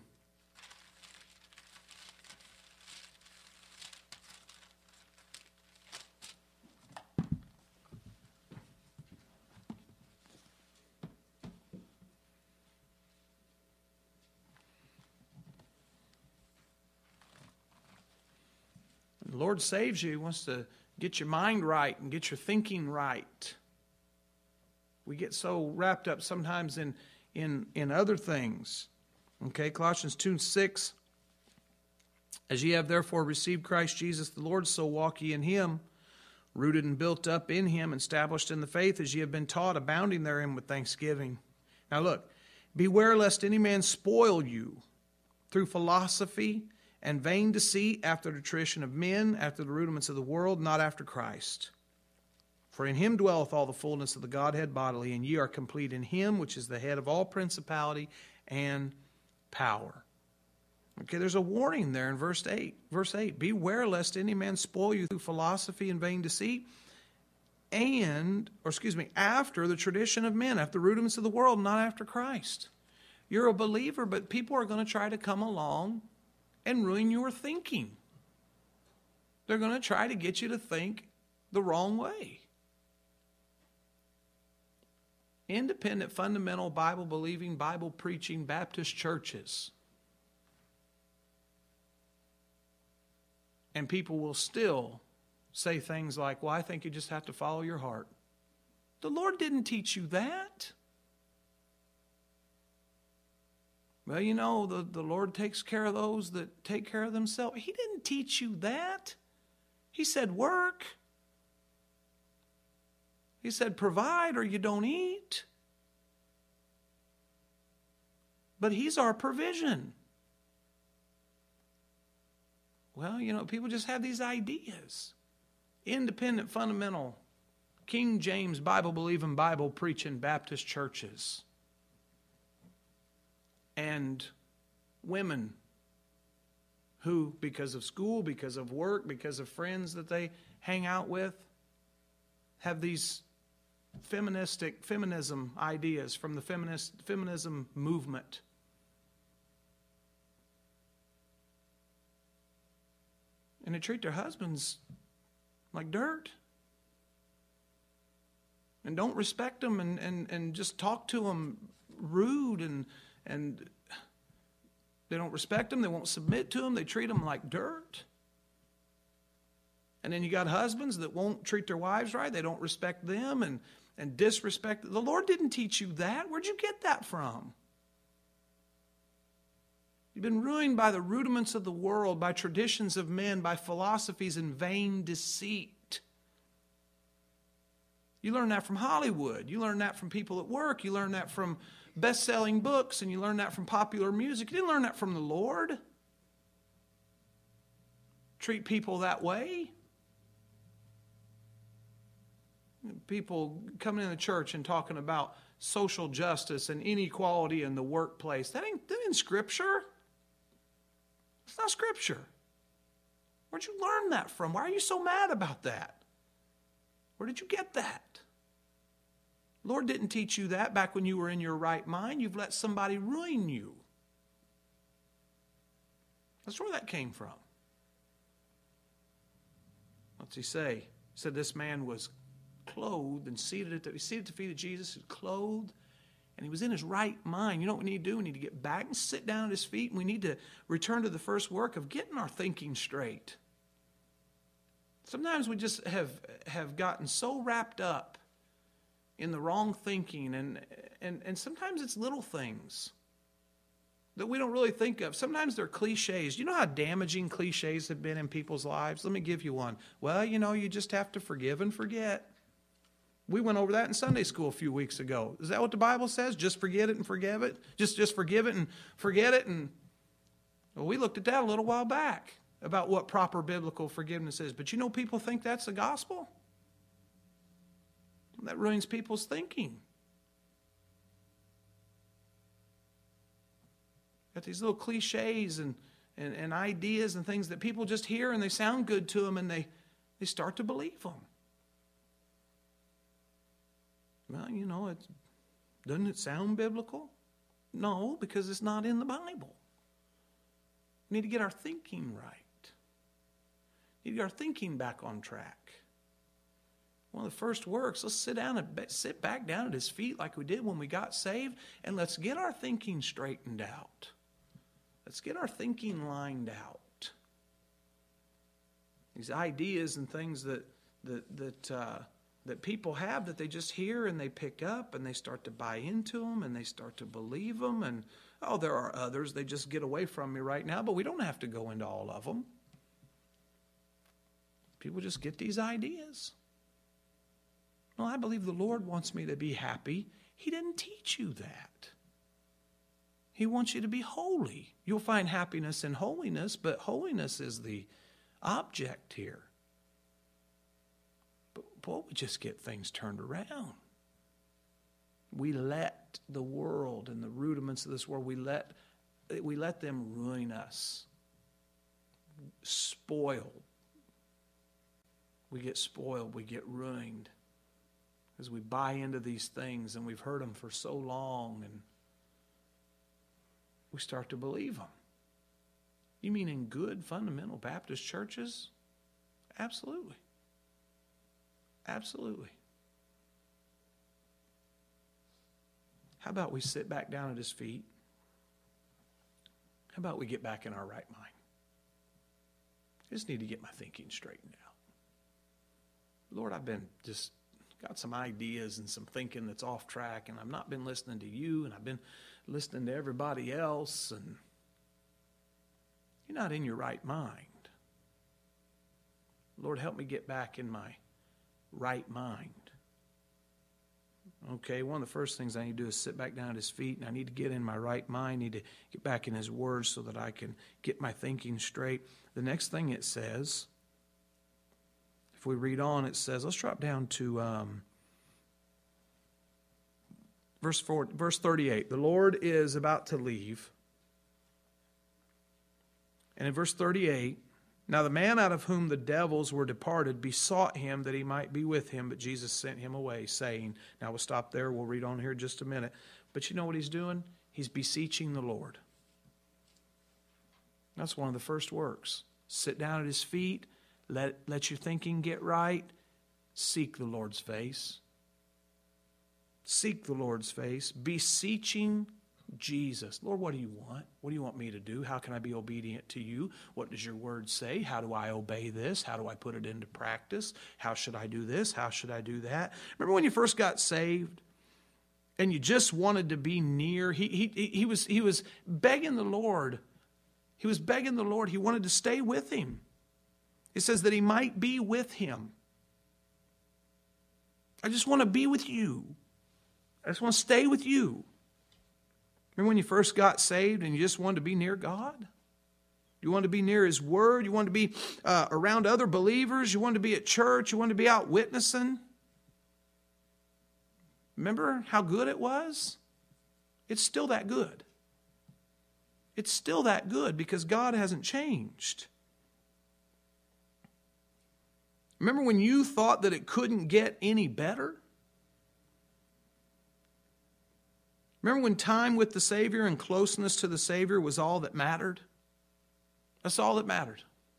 The Lord saves you. He wants to get your mind right and get your thinking right. We get so wrapped up sometimes in, in, in other things. Okay, Colossians two and six. As ye have therefore received Christ Jesus the Lord, so walk ye in him, rooted and built up in him, established in the faith, as ye have been taught, abounding therein with thanksgiving. Now look, beware lest any man spoil you through philosophy and vain deceit, after the tradition of men, after the rudiments of the world, not after Christ. For in him dwelleth all the fullness of the Godhead bodily, and ye are complete in him, which is the head of all principality and power. Okay, there's a warning there in verse eight. Verse eight, beware lest any man spoil you through philosophy and vain deceit, and, or excuse me, after the tradition of men, after the rudiments of the world, not after Christ. You're a believer, but people are going to try to come along and ruin your thinking. They're going to try to get you to think the wrong way. Independent, fundamental, Bible-believing, Bible-preaching Baptist churches. And people will still say things like, well, I think you just have to follow your heart. The Lord didn't teach you that. Well, you know, the, the Lord takes care of those that take care of themselves. He didn't teach you that. He said work. He said provide or you don't eat. But He's our provision. Well, you know, people just have these ideas. Independent, fundamental, King James, Bible-believing, Bible-preaching Baptist churches. And women who, because of school, because of work, because of friends that they hang out with, have these feministic, feminism ideas from the feminist feminism movement. And they treat their husbands like dirt. And don't respect them and, and, and just talk to them rude and and they don't respect them. They won't submit to them. They treat them like dirt. And then you got husbands that won't treat their wives right. They don't respect them and, and disrespect. The Lord didn't teach you that. Where'd you get that from? You've been ruined by the rudiments of the world, by traditions of men, by philosophies and vain deceit. You learn that from Hollywood. You learn that from people at work. You learn that from best-selling books, and you learn that from popular music. You didn't learn that from the Lord. Treat people that way. People coming in the church and talking about social justice and inequality in the workplace. That ain't, that ain't Scripture. It's not Scripture. Where'd you learn that from? Why are you so mad about that? Where did you get that? Lord didn't teach you that back when you were in your right mind. You've let somebody ruin you. That's where that came from. What's he say? He said this man was clothed and seated at the, seated at the feet of Jesus, clothed, and he was in his right mind. You know what we need to do? We need to get back and sit down at his feet, and we need to return to the first work of getting our thinking straight. Sometimes we just have, have gotten so wrapped up in the wrong thinking, and, and, and sometimes it's little things that we don't really think of. Sometimes they're cliches. You know how damaging cliches have been in people's lives? Let me give you one. Well, you know, you just have to forgive and forget. We went over that in Sunday school a few weeks ago. Is that what the Bible says? Just forget it and forgive it? Just, just forgive it and forget it? And well, we looked at that a little while back about what proper biblical forgiveness is. But you know, people think that's the gospel. That ruins people's thinking. Got these little cliches and, and, and ideas and things that people just hear and they sound good to them and they, they start to believe them. Well, you know, it's, doesn't it sound biblical? No, because it's not in the Bible. We need to get our thinking right. We need to get our thinking back on track. One of the first works, let's sit down and sit back down at his feet like we did when we got saved, and let's get our thinking straightened out. Let's get our thinking lined out. These ideas and things that that that uh, that people have that they just hear and they pick up and they start to buy into them and they start to believe them. And oh, there are others. They just get away from me right now, but we don't have to go into all of them. People just get these ideas. No, I believe the Lord wants me to be happy. He didn't teach you that. He wants you to be holy. You'll find happiness in holiness, but holiness is the object here. But boy, we just get things turned around. We let the world and the rudiments of this world, we let we let them ruin us. Spoiled. We get spoiled. We get ruined. As we buy into these things and we've heard them for so long and we start to believe them. You mean in good fundamental Baptist churches? Absolutely. Absolutely. How about we sit back down at his feet? How about we get back in our right mind? I just need to get my thinking straightened out. Lord, I've been just got some ideas and some thinking that's off track, and I've not been listening to you, and I've been listening to everybody else, and you're not in your right mind. Lord, help me get back in my right mind. Okay, one of the first things I need to do is sit back down at his feet, and I need to get in my right mind. I need to get back in his word so that I can get my thinking straight. The next thing it says, if we read on, it says, let's drop down to um, verse four, verse thirty-eight. The Lord is about to leave. And in verse thirty-eight, now the man out of whom the devils were departed besought him that he might be with him, but Jesus sent him away, saying, now we'll stop there, we'll read on here just a minute. But you know what he's doing? He's beseeching the Lord. That's one of the first works. Sit down at his feet, let, let your thinking get right, seek the Lord's face. Seek the Lord's face, beseeching Jesus. Lord, what do you want? What do you want me to do? How can I be obedient to you? What does your word say? How do I obey this? How do I put it into practice? How should I do this? How should I do that? Remember when you first got saved and you just wanted to be near? He, he, he, was, he was begging the Lord. He was begging the Lord. He wanted to stay with him. It says that he might be with him. I just want to be with you. I just want to stay with you. Remember when you first got saved and you just wanted to be near God? You wanted to be near his word. You wanted to be uh, around other believers. You wanted to be at church. You wanted to be out witnessing. Remember how good it was? It's still that good. It's still that good because God hasn't changed. Remember when you thought that it couldn't get any better? Remember when time with the Savior and closeness to the Savior was all that mattered? That's all that mattered.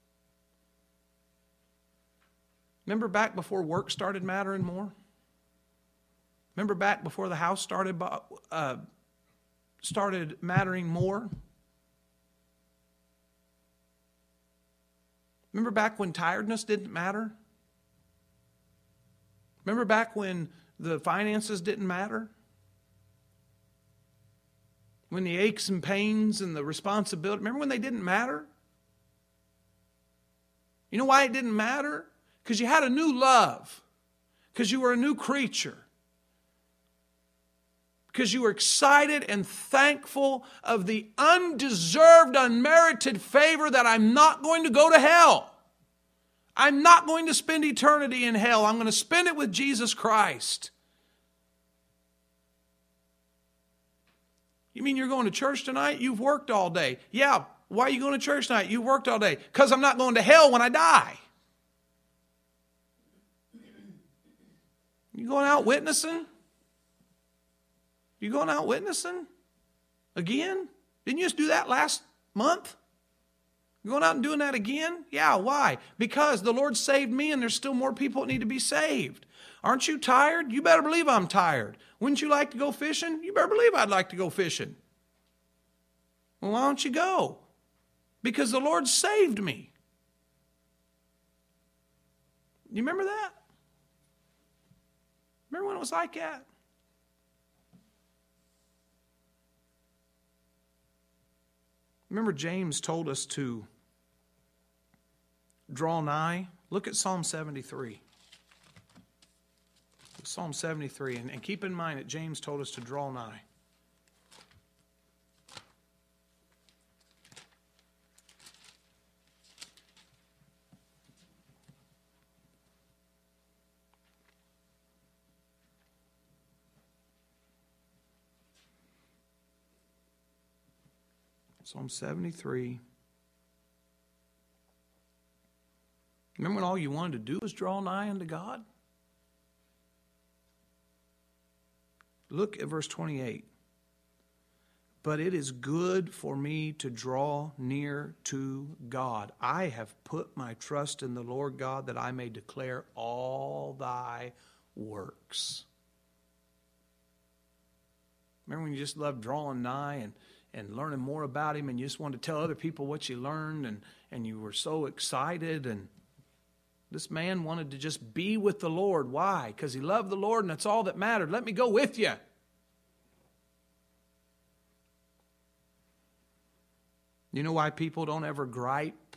Remember back before work started mattering more? Remember back before the house started uh, started mattering more? Remember back when tiredness didn't matter? Remember back when the finances didn't matter? When the aches and pains and the responsibility, remember when they didn't matter? You know why it didn't matter? Because you had a new love. Because you were a new creature. Because you were excited and thankful of the undeserved, unmerited favor that I'm not going to go to hell. I'm not going to spend eternity in hell. I'm going to spend it with Jesus Christ. You mean you're going to church tonight? You've worked all day. Yeah, why are you going to church tonight? You worked all day. Because I'm not going to hell when I die. You going out witnessing? You going out witnessing? Again? Didn't you just do that last month? You going out and doing that again? Yeah, why? Because the Lord saved me and there's still more people that need to be saved. Aren't you tired? You better believe I'm tired. Wouldn't you like to go fishing? You better believe I'd like to go fishing. Well, why don't you go? Because the Lord saved me. You remember that? Remember when it was like that? Remember James told us to draw nigh? Look at Psalm seventy-three. Psalm seventy-three, and, and keep in mind that James told us to draw nigh. Psalm seventy-three. Remember when all you wanted to do was draw nigh unto God? Look at verse twenty-eight. But it is good for me to draw near to God. I have put my trust in the Lord God that I may declare all thy works. Remember when you just loved drawing nigh and, and learning more about him, and you just wanted to tell other people what you learned, and, and you were so excited? And this man wanted to just be with the Lord. Why? Because he loved the Lord and that's all that mattered. Let me go with you. You know why people don't ever gripe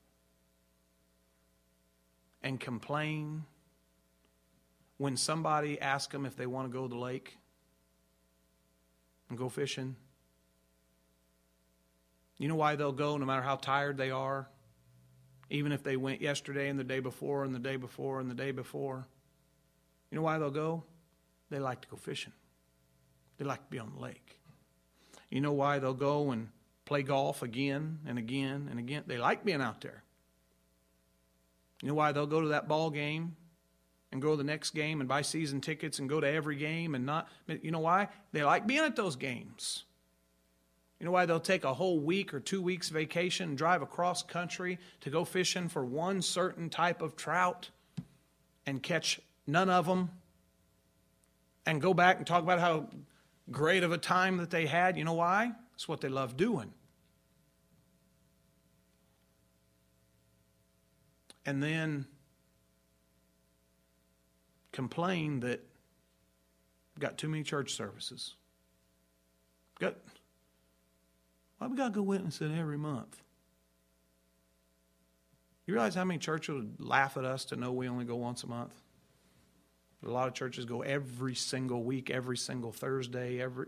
and complain when somebody asks them if they want to go to the lake and go fishing? You know why they'll go no matter how tired they are? Even if they went yesterday and the day before and the day before and the day before. You know why they'll go? They like to go fishing. They like to be on the lake. You know why they'll go and play golf again and again and again? They like being out there. You know why they'll go to that ball game and go to the next game and buy season tickets and go to every game and not? You know why? They like being at those games. You know why they'll take a whole week or two weeks vacation and drive across country to go fishing for one certain type of trout and catch none of them and go back and talk about how great of a time that they had? You know why? It's what they love doing. And then complain that we've got too many church services. Got Why we got to go witness it every month? You realize how many churches would laugh at us to know we only go once a month? A lot of churches go every single week, every single Thursday, every...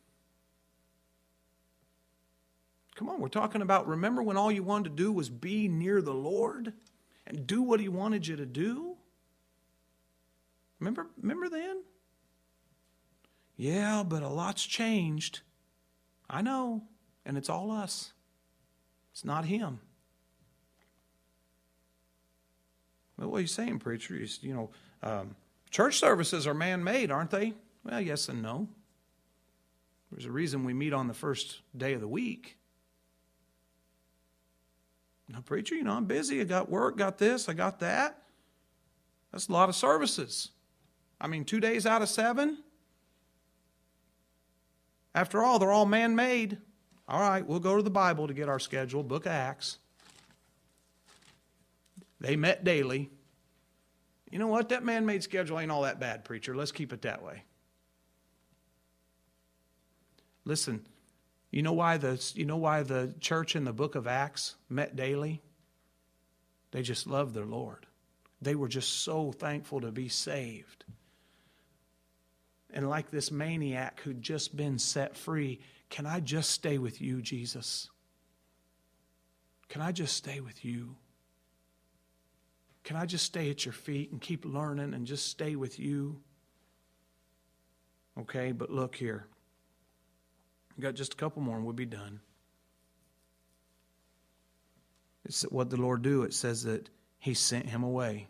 Come on, we're talking about, remember when all you wanted to do was be near the Lord and do what he wanted you to do? Remember, remember then? Yeah, but a lot's changed. I know. And it's all us. It's not him. Well, what are you saying, preacher? You, you know, um, church services are man-made, aren't they? Well, yes and no. There's a reason we meet on the first day of the week. Now, preacher, you know, I'm busy. I got work, got this, I got that. That's a lot of services. I mean, two days out of seven. After all, they're all man-made. All right, we'll go to the Bible to get our schedule, Book of Acts. They met daily. You know what? That man-made schedule ain't all that bad, preacher. Let's keep it that way. Listen, you know why the you know why the church in the Book of Acts met daily? They just loved their Lord. They were just so thankful to be saved. And like this maniac who'd just been set free, can I just stay with you, Jesus? Can I just stay with you? Can I just stay at your feet and keep learning and just stay with you? Okay, but look here. We've got just a couple more and we'll be done. It's what the Lord do. It says that he sent him away.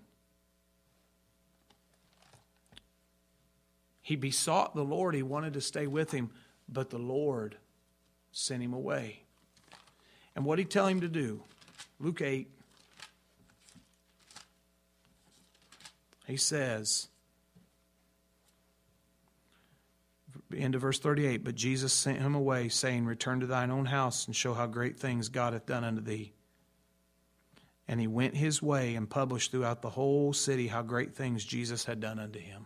He besought the Lord. He wanted to stay with him, but the Lord sent him away. And what did he tell him to do? Luke eight. He says, end of verse thirty-eight, but Jesus sent him away, saying, return to thine own house and show how great things God hath done unto thee. And he went his way and published throughout the whole city how great things Jesus had done unto him.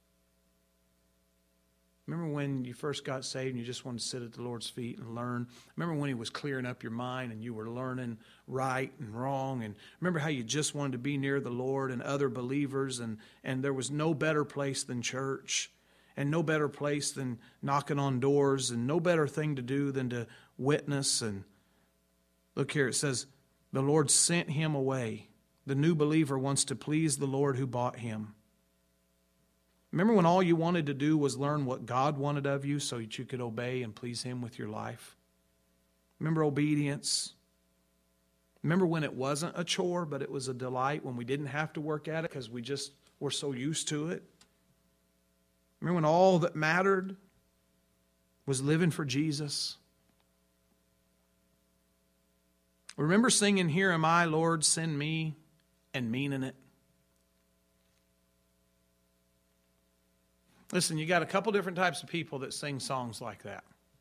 Remember when you first got saved and you just wanted to sit at the Lord's feet and learn? Remember when he was clearing up your mind and you were learning right and wrong? And remember how you just wanted to be near the Lord and other believers, and, and there was no better place than church, and no better place than knocking on doors, and no better thing to do than to witness. And look here, it says, the Lord sent him away. The new believer wants to please the Lord who bought him. Remember when all you wanted to do was learn what God wanted of you so that you could obey and please him with your life? Remember obedience? Remember when it wasn't a chore, but it was a delight, when we didn't have to work at it because we just were so used to it? Remember when all that mattered was living for Jesus? Remember singing, "Here am I, Lord, send me," and meaning it? Listen, you got a couple different types of people that sing songs like that.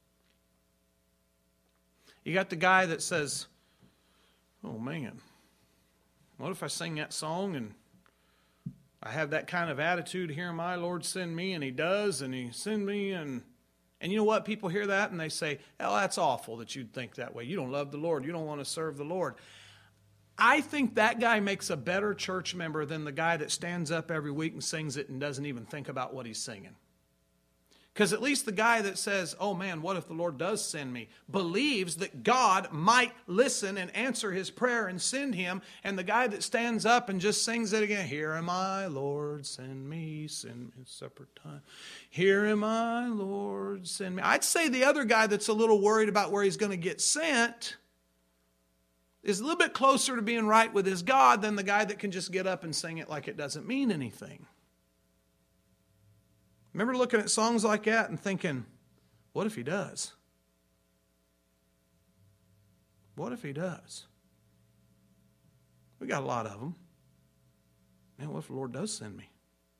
You got the guy that says, "Oh man, what if I sing that song and I have that kind of attitude, 'Here am I, Lord, send me,' and he does, and he send me, and and you know what? People hear that and they say, 'Oh, that's awful that you'd think that way. You don't love the Lord. You don't want to serve the Lord.'" I think that guy makes a better church member than the guy that stands up every week and sings it and doesn't even think about what he's singing. Because at least the guy that says, "Oh man, what if the Lord does send me?" believes that God might listen and answer his prayer and send him. And the guy that stands up and just sings it again, "Here am I, Lord, send me, send me at supper time. Here am I, Lord, send me." I'd say the other guy that's a little worried about where he's going to get sent is a little bit closer to being right with his God than the guy that can just get up and sing it like it doesn't mean anything. Remember looking at songs like that and thinking, what if he does? What if he does? We got a lot of them. Man, what if the Lord does send me?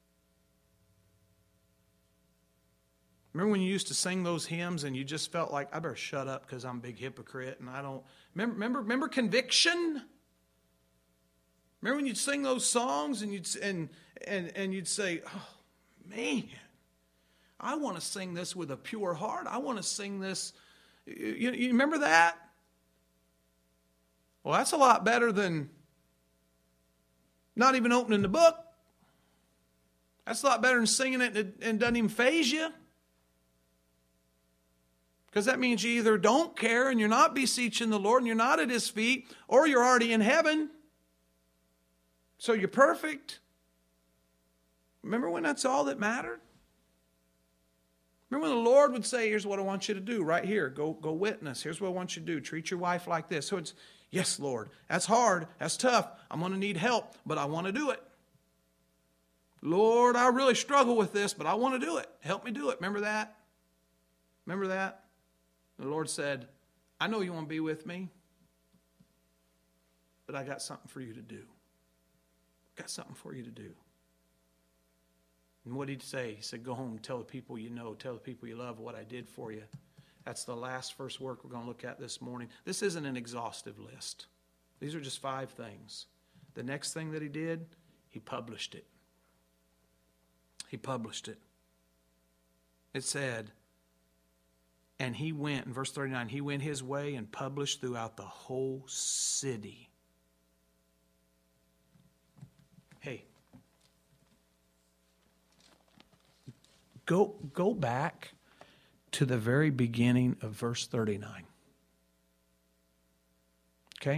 Remember when you used to sing those hymns and you just felt like, I better shut up because I'm a big hypocrite and I don't... Remember, remember, remember conviction? Remember when you'd sing those songs and you'd, and, and, and you'd say, "Oh, man, I want to sing this with a pure heart. I want to sing this." You, you remember that? Well, that's a lot better than not even opening the book. That's a lot better than singing it and it, and it doesn't even faze you. Because that means you either don't care and you're not beseeching the Lord and you're not at his feet, or you're already in heaven. So you're perfect. Remember when that's all that mattered? Remember when the Lord would say, "Here's what I want you to do right here. Go, go witness. Here's what I want you to do. Treat your wife like this." So it's, "Yes, Lord, that's hard. That's tough. I'm going to need help, but I want to do it. Lord, I really struggle with this, but I want to do it. Help me do it." Remember that? Remember that? The Lord said, "I know you want to be with me, but I got something for you to do. Got something for you to do." And what did he say? He said, "Go home and tell the people you know, tell the people you love what I did for you." That's the last first work we're going to look at this morning. This isn't an exhaustive list. These are just five things. The next thing that he did, he published it. He published it. It said, and he went, in verse thirty-nine, he went his way and published throughout the whole city. Hey, go, go back to the very beginning of verse thirty-nine. Okay?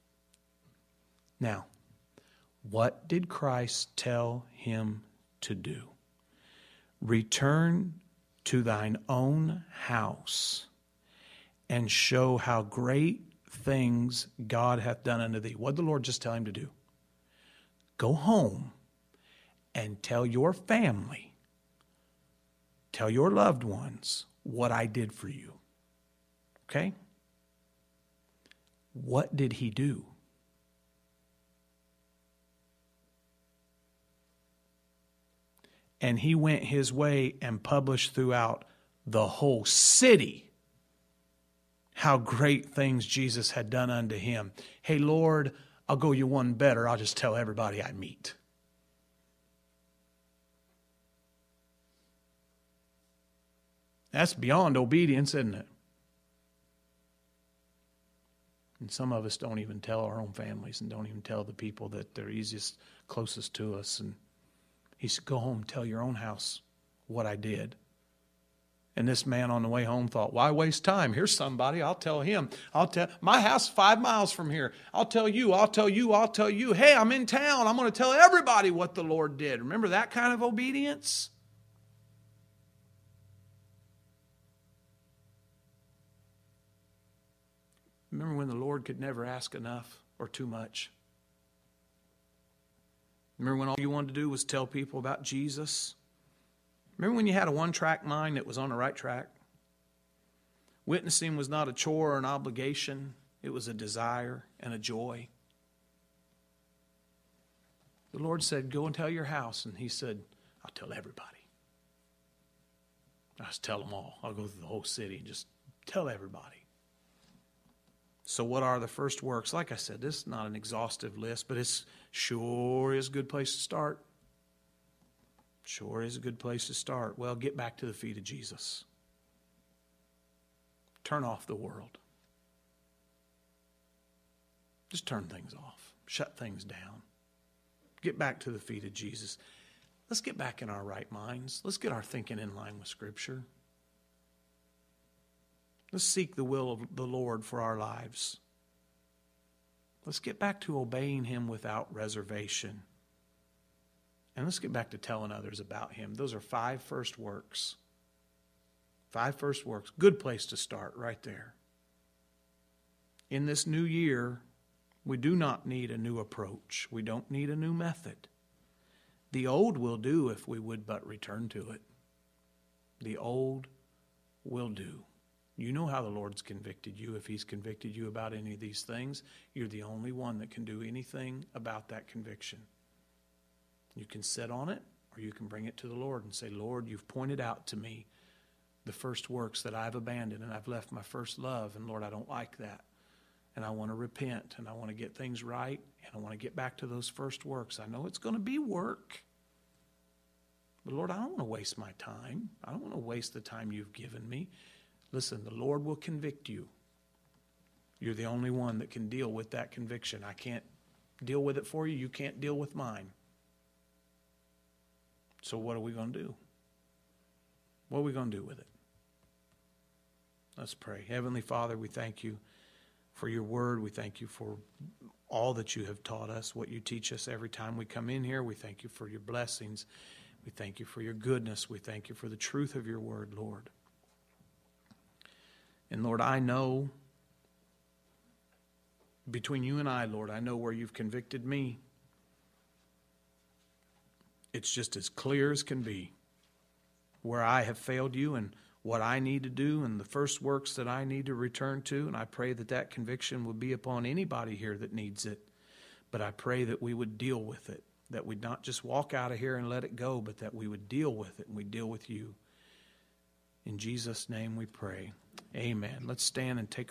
Now, what did Christ tell him to do? "Return to thine own house and show how great things God hath done unto thee." What did the Lord just tell him to do? Go home and tell your family, tell your loved ones what I did for you. Okay? What did he do? And he went his way and published throughout the whole city how great things Jesus had done unto him. Hey, Lord, I'll go you one better. I'll just tell everybody I meet. That's beyond obedience, isn't it? And some of us don't even tell our own families and don't even tell the people that they're easiest, closest to us. And he said, "Go home, tell your own house what I did." And this man on the way home thought, "Why waste time? Here's somebody. I'll tell him. I'll tell my house five miles from here. I'll tell you. I'll tell you. I'll tell you. Hey, I'm in town. I'm going to tell everybody what the Lord did." Remember that kind of obedience? Remember when the Lord could never ask enough or too much? Remember when all you wanted to do was tell people about Jesus? Remember when you had a one-track mind that was on the right track? Witnessing was not a chore or an obligation. It was a desire and a joy. The Lord said, go and tell your house. And he said, I'll tell everybody. I'll just tell them all. I'll go through the whole city and just tell everybody. So what are the first works? Like I said, this is not an exhaustive list, but it's sure is a good place to start. Sure is a good place to start. Well, get back to the feet of Jesus. Turn off the world. Just turn things off. Shut things down. Get back to the feet of Jesus. Let's get back in our right minds. Let's get our thinking in line with Scripture. Let's seek the will of the Lord for our lives. Let's get back to obeying Him without reservation. And let's get back to telling others about Him. Those are five first works. Five first works. Good place to start right there. In this new year, we do not need a new approach. We don't need a new method. The old will do if we would but return to it. The old will do. You know how the Lord's convicted you. If He's convicted you about any of these things, you're the only one that can do anything about that conviction. You can sit on it, or you can bring it to the Lord and say, Lord, you've pointed out to me the first works that I've abandoned, and I've left my first love, and Lord, I don't like that. And I want to repent, and I want to get things right, and I want to get back to those first works. I know it's going to be work. But Lord, I don't want to waste my time. I don't want to waste the time you've given me. Listen, the Lord will convict you. You're the only one that can deal with that conviction. I can't deal with it for you. You can't deal with mine. So what are we going to do? What are we going to do with it? Let's pray. Heavenly Father, we thank you for your word. We thank you for all that you have taught us, what you teach us every time we come in here. We thank you for your blessings. We thank you for your goodness. We thank you for the truth of your word, Lord. And Lord, I know, between you and I, Lord, I know where you've convicted me. It's just as clear as can be where I have failed you and what I need to do and the first works that I need to return to. And I pray that that conviction would be upon anybody here that needs it. But I pray that we would deal with it, that we'd not just walk out of here and let it go, but that we would deal with it and we deal with you. In Jesus' name we pray. Amen. Let's stand and take